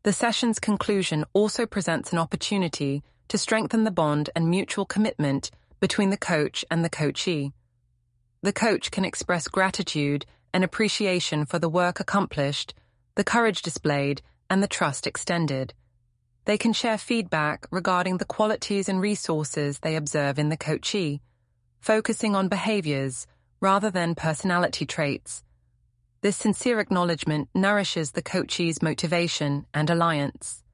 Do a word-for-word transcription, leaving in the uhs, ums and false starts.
The session's conclusion also presents an opportunity to strengthen the bond and mutual commitment between the coach and the coachee. The coach can express gratitude and appreciation for the work accomplished, the courage displayed, and the trust extended. They can share feedback regarding the qualities and resources they observe in the coachee, focusing on behaviors rather than personality traits. This sincere acknowledgement nourishes the coachee's motivation and alliance.